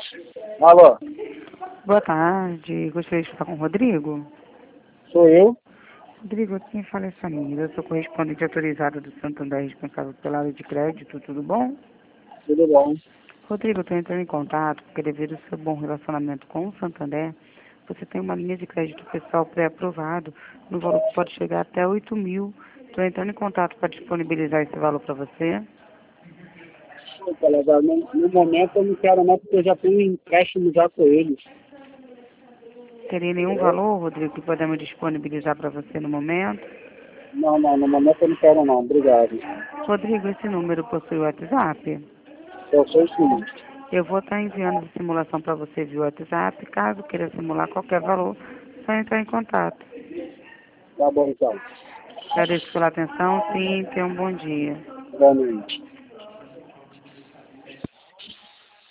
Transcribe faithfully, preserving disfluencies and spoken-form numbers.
Alô, Boa tarde, gostaria de falar com o Rodrigo. sou eu? Rodrigo, quem fala é Samira, eu sou correspondente autorizado do Santander, responsável pela área de crédito, tudo bom? Tudo bom? Rodrigo, eu estou entrando em contato porque devido ao seu bom relacionamento com o Santander, você tem uma linha de crédito pessoal pré-aprovado, no valor que pode chegar até oito mil. Estou entrando em contato para disponibilizar esse valor para você. Pô, colega, no, no momento eu não quero não, porque eu já tenho um empréstimo já com eles. Teria nenhum valor, Rodrigo, que podemos disponibilizar para você no momento? Não, não, no momento eu não quero não, obrigado. Rodrigo, esse número possui WhatsApp? Eu sou o seguinte. Eu vou estar enviando a simulação para você via WhatsApp. Caso queira simular qualquer valor, é só entrar em contato. Tá bom então. Agradeço pela atenção, sim, tenha um bom dia. Boa noite.